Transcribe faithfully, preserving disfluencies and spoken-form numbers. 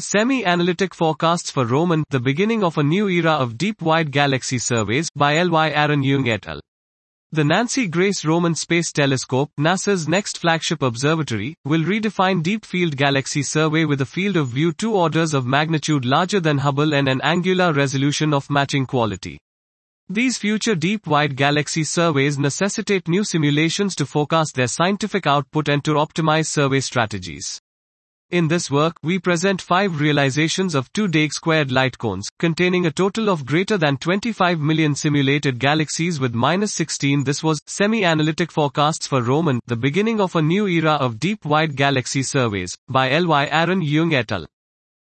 Semi-Analytic Forecasts for Roman, The Beginning of a New Era of Deep Wide Galaxy Surveys, by L Y Aaron Young et al. The Nancy Grace Roman Space Telescope, NASA's next flagship observatory, will redefine deep field galaxy survey with a field of view two orders of magnitude larger than Hubble and an angular resolution of matching quality. These future deep wide galaxy surveys necessitate new simulations to forecast their scientific output and to optimize survey strategies. In this work, we present five realizations of two Daigs-squared light cones, containing a total of greater than twenty-five million simulated galaxies with minus sixteen. This was Semi-Analytic Forecasts for Roman, The Beginning of a New Era of Deep Wide Galaxy Surveys, by L Y Aaron Young et al.